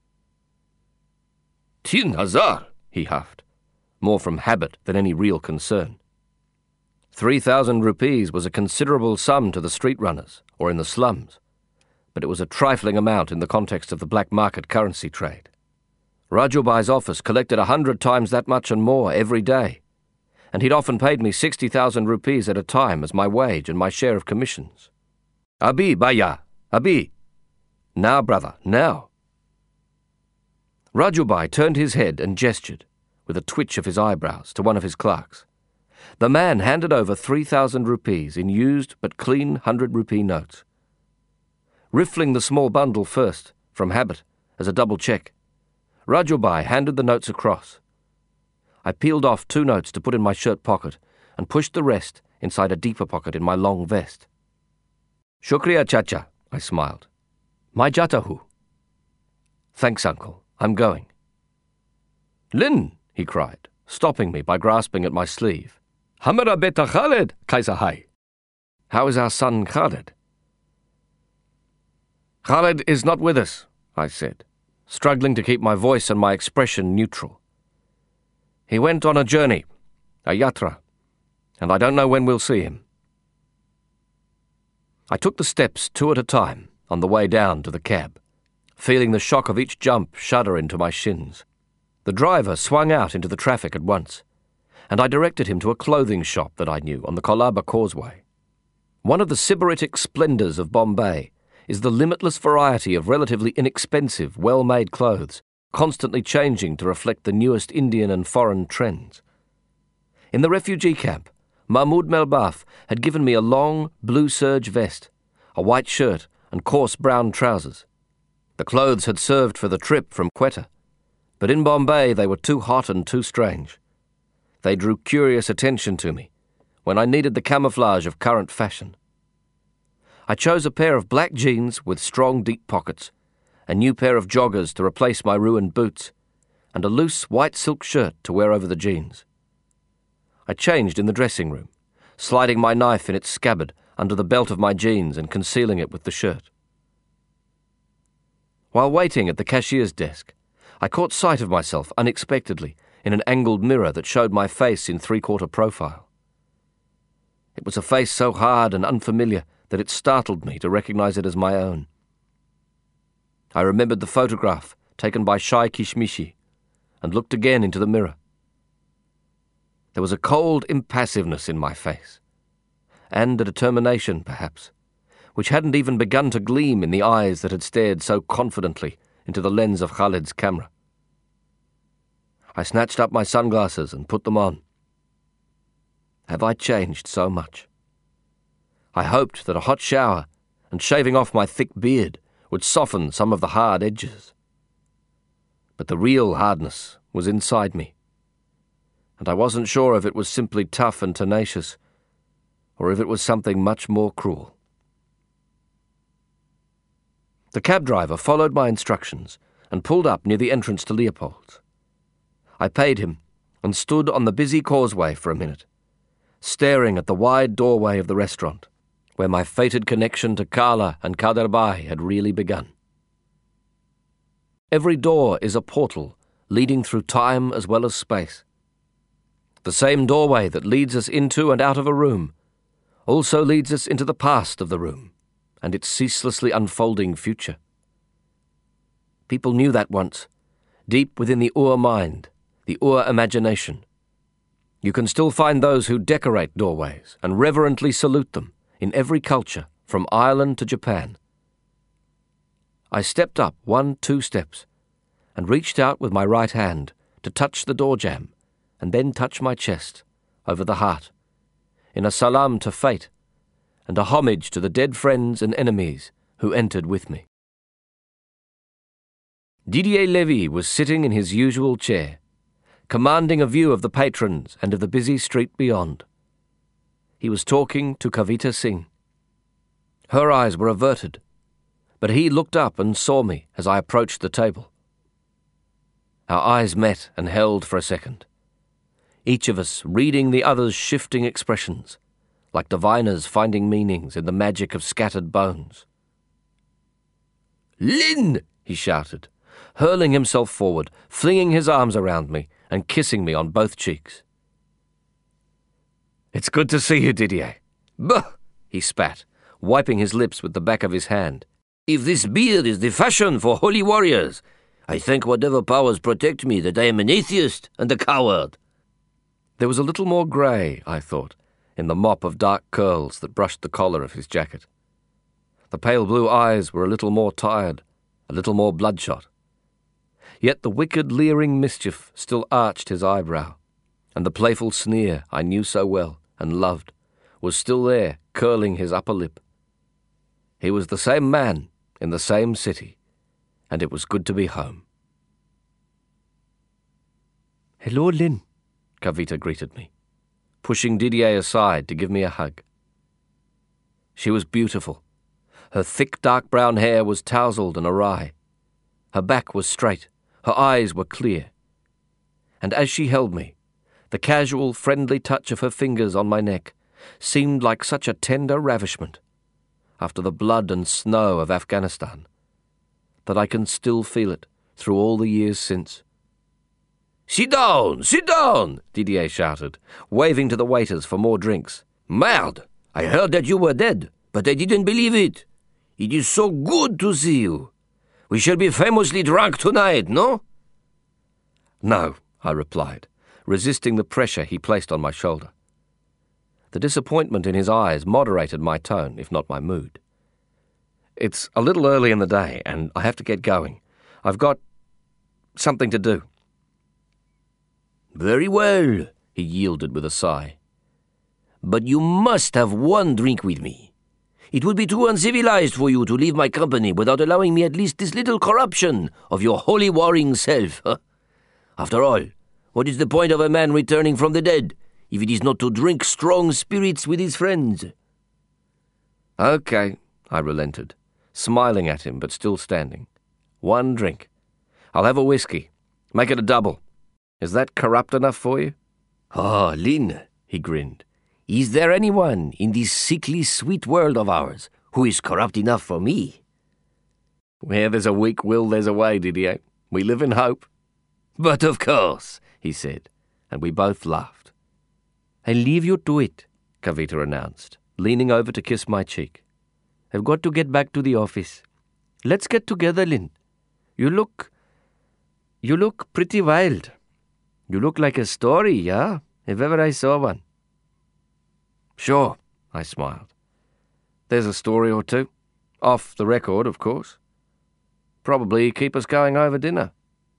3,000, he huffed, more from habit than any real concern. 3,000 rupees was a considerable sum to the street runners, or in the slums, but it was a trifling amount in the context of the black market currency trade. Raju Bhai's office collected 100 times that much and more every day, and he'd often paid me 60,000 rupees at a time as my wage and my share of commissions. "Abi, Bhaiya, Abi." "Now, brother, now." Raju Bhai turned his head and gestured, with a twitch of his eyebrows, to one of his clerks. The man handed over 3,000 rupees in used but clean 100-rupee notes. Riffling the small bundle first, from habit, as a double check, Raju Bhai handed the notes across. I peeled off 2 notes to put in my shirt pocket and pushed the rest inside a deeper pocket in my long vest. "Shukriya, Chacha," I smiled. "My jatahu." "Thanks, uncle. I'm going." "Lin," he cried, stopping me by grasping at my sleeve. "Hamara beta Khaled, kaisa hai." "How is our son Khaled?" "Khaled is not with us," I said, struggling to keep my voice and my expression neutral. "He went on a journey, a yatra, and I don't know when we'll see him." I took the steps 2 at a time on the way down to the cab, feeling the shock of each jump shudder into my shins. The driver swung out into the traffic at once, and I directed him to a clothing shop that I knew on the Colaba Causeway. One of the sybaritic splendours of Bombay is the limitless variety of relatively inexpensive, well-made clothes, constantly changing to reflect the newest Indian and foreign trends. In the refugee camp, Mahmud Melbaf had given me a long blue serge vest, a white shirt and coarse brown trousers. The clothes had served for the trip from Quetta, but in Bombay they were too hot and too strange. They drew curious attention to me when I needed the camouflage of current fashion. I chose a pair of black jeans with strong deep pockets, a new pair of joggers to replace my ruined boots, and a loose white silk shirt to wear over the jeans. I changed in the dressing room, sliding my knife in its scabbard under the belt of my jeans and concealing it with the shirt. While waiting at the cashier's desk, I caught sight of myself unexpectedly in an angled mirror that showed my face in 3/4 profile. It was a face so hard and unfamiliar that it startled me to recognize it as my own. I remembered the photograph taken by Shai Kishmishi and looked again into the mirror. There was a cold impassiveness in my face, and a determination, perhaps, which hadn't even begun to gleam in the eyes that had stared so confidently into the lens of Khalid's camera. I snatched up my sunglasses and put them on. Have I changed so much? I hoped that a hot shower and shaving off my thick beard would soften some of the hard edges. But the real hardness was inside me, and I wasn't sure if it was simply tough and tenacious, or if it was something much more cruel. The cab driver followed my instructions and pulled up near the entrance to Leopold's. I paid him and stood on the busy causeway for a minute, staring at the wide doorway of the restaurant, where my fated connection to Kala and Kaderbai had really begun. Every door is a portal leading through time as well as space. The same doorway that leads us into and out of a room also leads us into the past of the room and its ceaselessly unfolding future. People knew that once, deep within the Ur mind, the Ur imagination. You can still find those who decorate doorways and reverently salute them in every culture, from Ireland to Japan. I stepped up 1-2 steps and reached out with my right hand to touch the door jamb and then touch my chest, over the heart, in a salam to fate and a homage to the dead friends and enemies who entered with me. Didier Levy was sitting in his usual chair, commanding a view of the patrons and of the busy street beyond. He was talking to Kavita Singh. Her eyes were averted, but he looked up and saw me as I approached the table. Our eyes met and held for a second, each of us reading the other's shifting expressions, like diviners finding meanings in the magic of scattered bones. "Lynn!" he shouted, hurling himself forward, flinging his arms around me and kissing me on both cheeks. "It's good to see you, Didier." "Bah!" he spat, wiping his lips with the back of his hand. "If this beard is the fashion for holy warriors, I thank whatever powers protect me that I am an atheist and a coward." There was a little more grey, I thought, in the mop of dark curls that brushed the collar of his jacket. The pale blue eyes were a little more tired, a little more bloodshot. Yet the wicked, leering mischief still arched his eyebrow, and the playful sneer I knew so well and loved was still there, curling his upper lip. He was the same man in the same city, and it was good to be home. "Hello, Lynn," Kavita greeted me, pushing Didier aside to give me a hug. She was beautiful. Her thick dark brown hair was tousled and awry. Her back was straight, her eyes were clear. And as she held me, the casual, friendly touch of her fingers on my neck seemed like such a tender ravishment, after the blood and snow of Afghanistan, that I can still feel it through all the years since. Sit down, Didier shouted, waving to the waiters for more drinks. "Merde, I heard that you were dead, but I didn't believe it. It is so good to see you. We shall be famously drunk tonight, no?" "No," I replied, resisting the pressure he placed on my shoulder. The disappointment in his eyes moderated my tone, if not my mood. "It's a little early in the day, and I have to get going. I've got something to do." "Very well," he yielded with a sigh. "But you must have one drink with me. It would be too uncivilized for you to leave my company without allowing me at least this little corruption of your holy warring self. Huh? After all, what is the point of a man returning from the dead if it is not to drink strong spirits with his friends?" "Okay," I relented, smiling at him but still standing. "One drink. I'll have a whiskey. Make it a double. Is that corrupt enough for you?" "Ah, Lynn," he grinned. "Is there anyone in this sickly sweet world of ours who is corrupt enough for me?" "Where there's a weak will, there's a way, Didier. We live in hope." "But of course," he said, and we both laughed. "I'll leave you to it," Kavita announced, leaning over to kiss my cheek. "I've got to get back to the office. Let's get together, Lynn. You look pretty wild. You look like a story, yeah? If ever I saw one." "Sure," I smiled. "There's a story or two. Off the record, of course. Probably keep us going over dinner."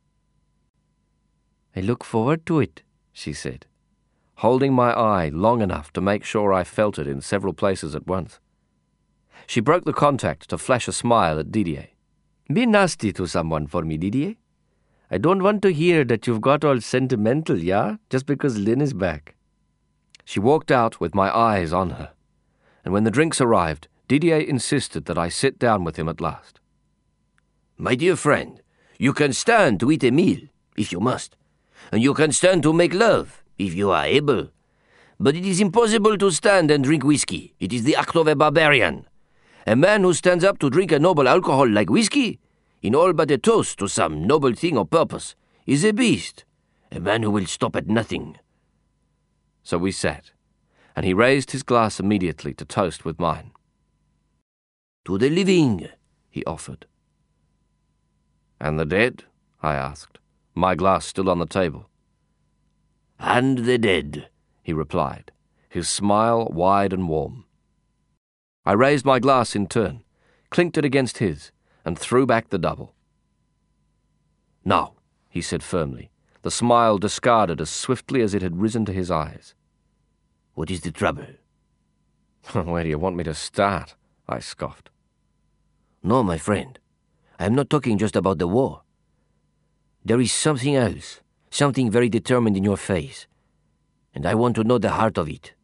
"I look forward to it," she said, holding my eye long enough to make sure I felt it in several places at once. She broke the contact to flash a smile at Didier. "Be nasty to someone for me, Didier. I don't want to hear that you've got all sentimental, yeah? Just because Lynn is back." She walked out with my eyes on her, and when the drinks arrived, Didier insisted that I sit down with him at last. "My dear friend, you can stand to eat a meal, if you must. and you can stand to make love, if you are able. But it is impossible to stand and drink whiskey. It is the act of a barbarian. A man who stands up to drink a noble alcohol like whiskey, in all but a toast to some noble thing or purpose, is a beast, a man who will stop at nothing. So we sat, and he raised his glass immediately to toast with mine. To the living, he offered. And the dead? I asked, my glass still on the table. And the dead, he replied, his smile wide and warm. I raised my glass in turn, clinked it against his, and threw back the double. Now, he said firmly, the smile discarded as swiftly as it had risen to his eyes. What is the trouble? Where do you want me to start? I scoffed. No, my friend, I am not talking just about the war. There is something else, something very determined in your face, and I want to know the heart of it.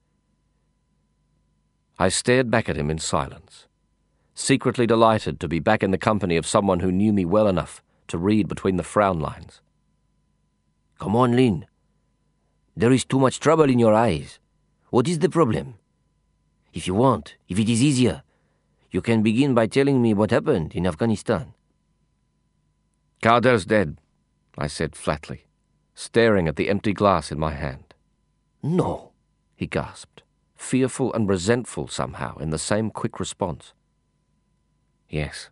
I stared back at him in silence, secretly delighted to be back in the company of someone who knew me well enough to read between the frown lines. Come on, Lynn. There is too much trouble in your eyes. What is the problem? If you want, if it is easier, you can begin by telling me what happened in Afghanistan. Kader's dead, I said flatly, staring at the empty glass in my hand. No, he gasped, fearful and resentful somehow in the same quick response. Yes.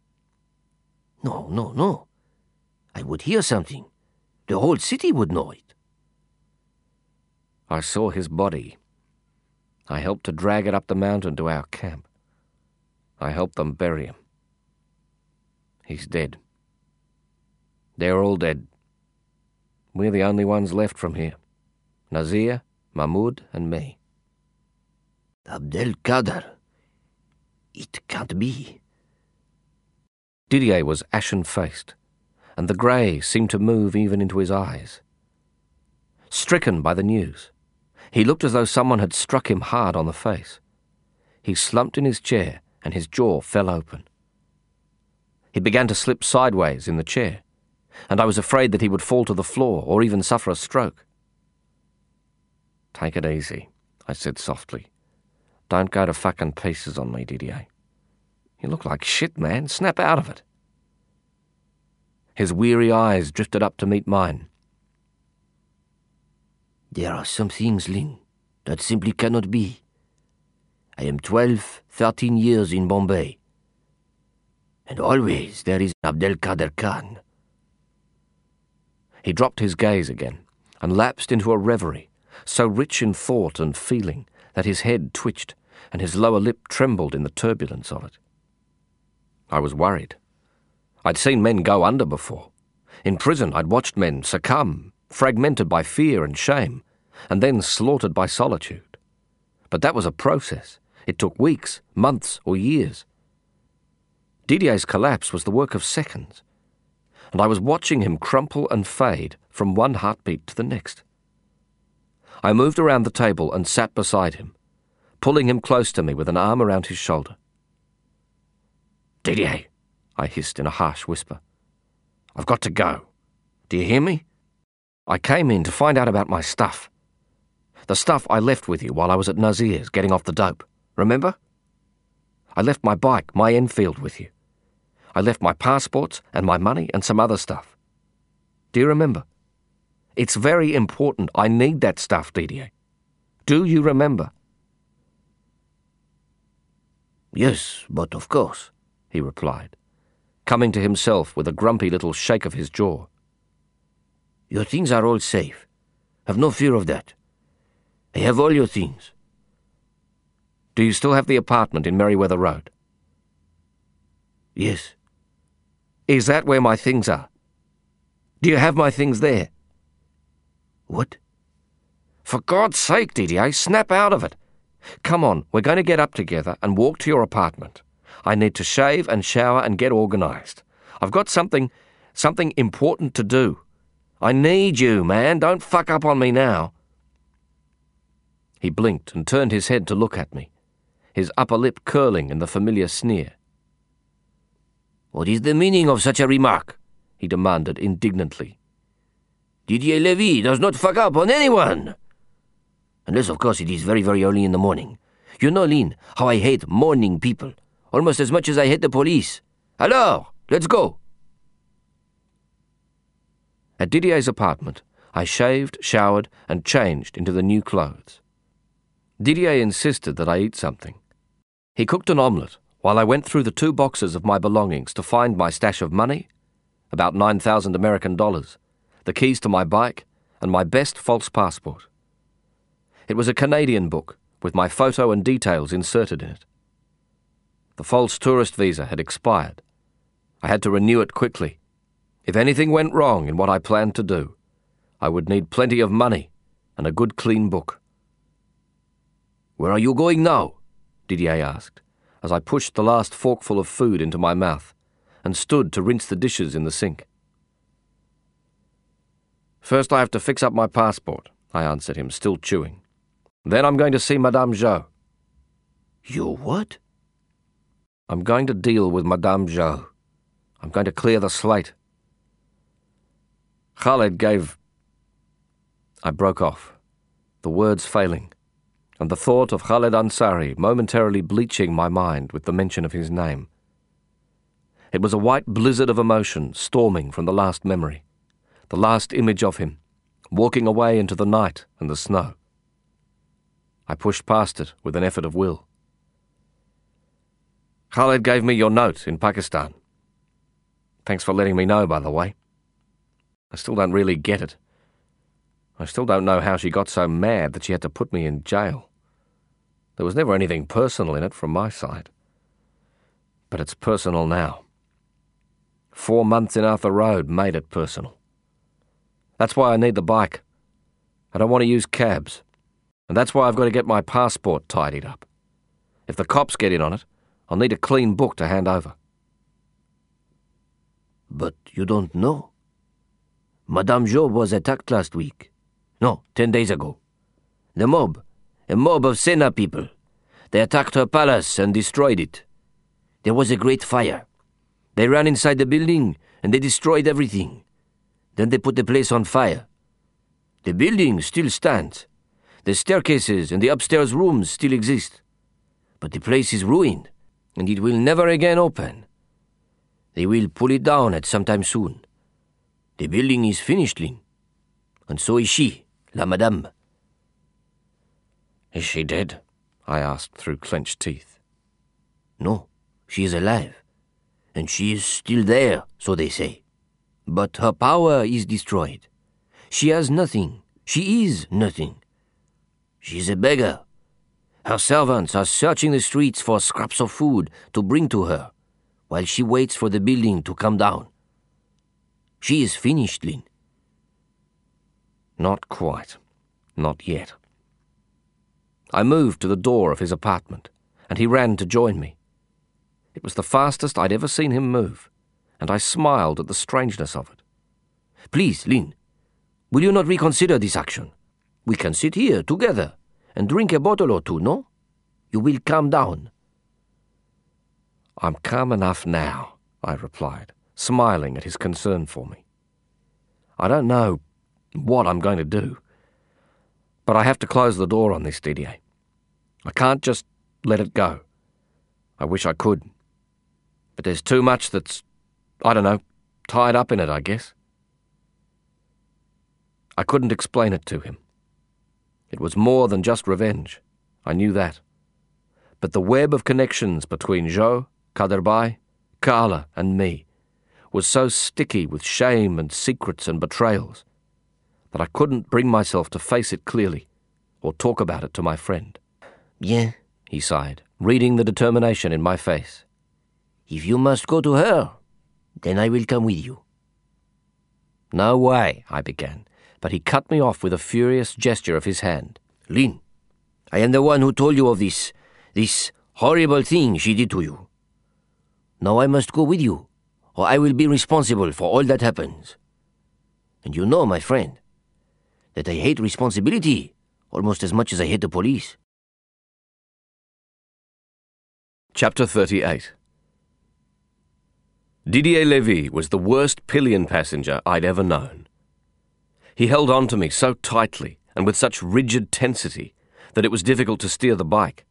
No. I would hear something. The whole city would know it. I saw his body. I helped to drag it up the mountain to our camp. I helped them bury him. He's dead. They're all dead. We're the only ones left from here. Nazir, Mahmoud, and me. Abdelkader. It can't be. Didier was ashen-faced, and the grey seemed to move even into his eyes. Stricken by the news, he looked as though someone had struck him hard on the face. He slumped in his chair, and his jaw fell open. He began to slip sideways in the chair, and I was afraid that he would fall to the floor or even suffer a stroke. Take it easy, I said softly. Don't go to fucking pieces on me, Didier. You look like shit, man. Snap out of it. His weary eyes drifted up to meet mine. There are some things, Lynn, that simply cannot be. I am 12, 13 years in Bombay. And always there is Abdelkader Khan. He dropped his gaze again and lapsed into a reverie, so rich in thought and feeling that his head twitched and his lower lip trembled in the turbulence of it. I was worried. I'd seen men go under before. In prison I'd watched men succumb, fragmented by fear and shame, and then slaughtered by solitude. But that was a process. It took weeks, months, or years. Didier's collapse was the work of seconds, and I was watching him crumple and fade from one heartbeat to the next. I moved around the table and sat beside him, pulling him close to me with an arm around his shoulder. "Didier," I hissed in a harsh whisper. "I've got to go. Do you hear me? I came in to find out about my stuff. The stuff I left with you while I was at Nazir's getting off the dope. Remember? I left my bike, my Enfield with you. I left my passports and my money and some other stuff. Do you remember? It's very important. I need that stuff, Didier. Do you remember?" "Yes, but of course," he replied, coming to himself with a grumpy little shake of his jaw. "Your things are all safe. Have no fear of that. I have all your things." "Do you still have the apartment in Merriweather Road?" "Yes." "Is that where my things are? Do you have my things there?" "What?" "For God's sake, Didier, snap out of it. Come on, we're going to get up together and walk to your apartment. I need to shave and shower and get organised. I've got something important to do. I need you, man. Don't fuck up on me now." He blinked and turned his head to look at me, his upper lip curling in the familiar sneer. "What is the meaning of such a remark?" he demanded indignantly. Didier Levy does not fuck up on anyone. Unless, of course, it is very, very early in the morning. You know, Lynn, how I hate morning people, almost as much as I hate the police. Alors, let's go. At Didier's apartment, I shaved, showered, and changed into the new clothes. Didier insisted that I eat something. He cooked an omelette while I went through the 2 boxes of my belongings to find my stash of money, about 9,000 American dollars, the keys to my bike, and my best false passport. It was a Canadian book with my photo and details inserted in it. The false tourist visa had expired. I had to renew it quickly. If anything went wrong in what I planned to do, I would need plenty of money and a good clean book. Where are you going now? Didier asked, as I pushed the last forkful of food into my mouth and stood to rinse the dishes in the sink. First I have to fix up my passport, I answered him, still chewing. Then I'm going to see Madame Jo. You what? I'm going to deal with Madame Jo. I'm going to clear the slate. Khaled gave... I broke off, the words failing, and the thought of Khaled Ansari momentarily bleaching my mind with the mention of his name. It was a white blizzard of emotion storming from the last memory, the last image of him, walking away into the night and the snow. I pushed past it with an effort of will. Khaled gave me your note in Pakistan. Thanks for letting me know, by the way. I still don't really get it. I still don't know how she got so mad that she had to put me in jail. There was never anything personal in it from my side. But it's personal now. 4 months in Arthur Road made it personal. That's why I need the bike. I don't want to use cabs. And that's why I've got to get my passport tidied up. If the cops get in on it, I'll need a clean book to hand over. But you don't know. Madame Jo was attacked last week. No, 10 days ago. A mob of Sena people. They attacked her palace and destroyed it. There was a great fire. They ran inside the building and they destroyed everything. Then they put the place on fire. The building still stands. The staircases and the upstairs rooms still exist. But the place is ruined, and it will never again open. They will pull it down at some time soon. The building is finished, Lynn. And so is she, la madame. Is she dead? I asked through clenched teeth. No, she is alive. And she is still there, so they say. But her power is destroyed. She has nothing. She is nothing. She is a beggar. Her servants are searching the streets for scraps of food to bring to her, while she waits for the building to come down. She is finished, Lynn. Not quite. Not yet. I moved to the door of his apartment, and he ran to join me. It was the fastest I'd ever seen him move, and I smiled at the strangeness of it. Please, Lynn, will you not reconsider this action? We can sit here together and drink a bottle or two, no? You will calm down. I'm calm enough now, I replied, smiling at his concern for me. I don't know what I'm going to do, but I have to close the door on this, Didier. I can't just let it go. I wish I could. But there's too much that's, I don't know, tied up in it, I guess. I couldn't explain it to him. It was more than just revenge. I knew that. But the web of connections between Jo, Kaderbhai, Carla, and me was so sticky with shame and secrets and betrayals that I couldn't bring myself to face it clearly or talk about it to my friend. Bien, he sighed, reading the determination in my face. If you must go to her, then I will come with you. No way, I began, but he cut me off with a furious gesture of his hand. Lynn, I am the one who told you of this horrible thing she did to you. Now I must go with you, or I will be responsible for all that happens. And you know, my friend, that I hate responsibility almost as much as I hate the police. Chapter 38. Didier Levy was the worst pillion passenger I'd ever known. He held on to me so tightly and with such rigid tensity that it was difficult to steer the bike.